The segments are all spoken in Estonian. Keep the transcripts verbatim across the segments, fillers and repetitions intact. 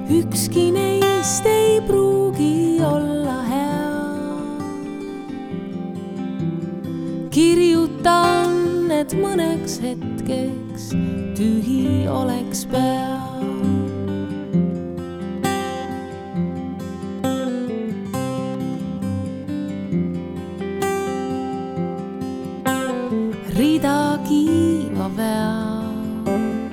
ükski neist ei pruugi olla hea. kirjutan, et mõneks hetkeks tühi oleks pea. rida kiiva veab,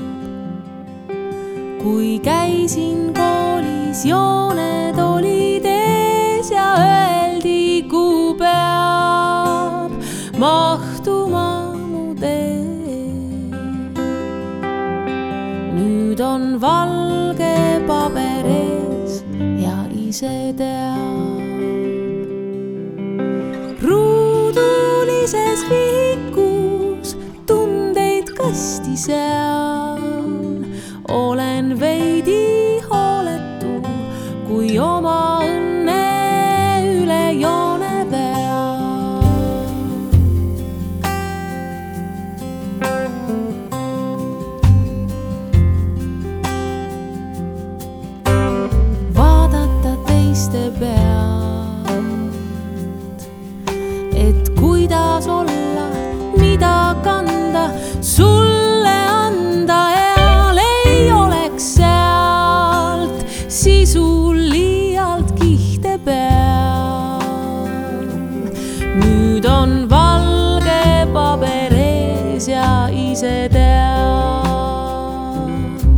kui käisin koolis, jooned olid ees ja öeldi, kuhu peab mahtuma mu tee. nüüd on valge paber ees ja ise teab. ruudulises viikus tundeid kasti sean, olen veidi hooletu, kui oma õnne üle joone vean. vaadata teiste pealt, et kuidas olla, mida kanda, sulle anda eal ei oleks sealt sisul liialt kihte peal. nüüd on valge paber ees ja ise teab.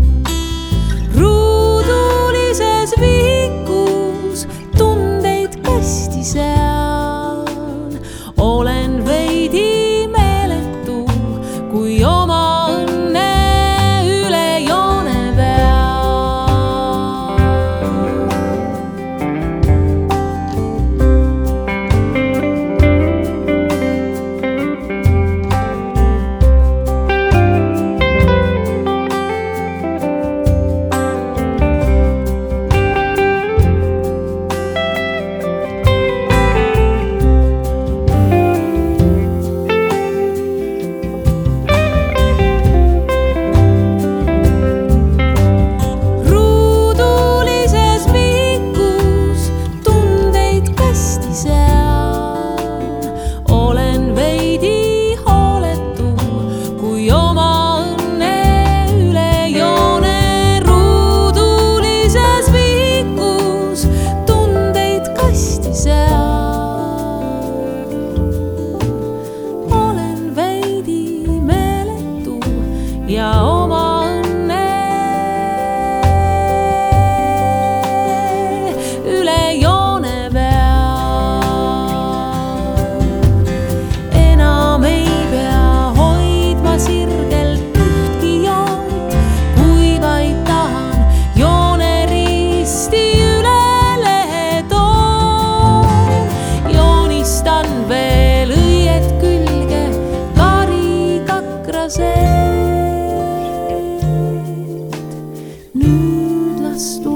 ruudulises viikus tundeid kasti sean, olen veidi meeletu, kui oma õnne üle joone vean. ja oma õnne üle joone vean. enam ei pea hoidma sirgelt ühtki joont, kui vaid tahan jooneristi üle lehe toon. joonistan veel õied külge karikakrase. Nüüd lastu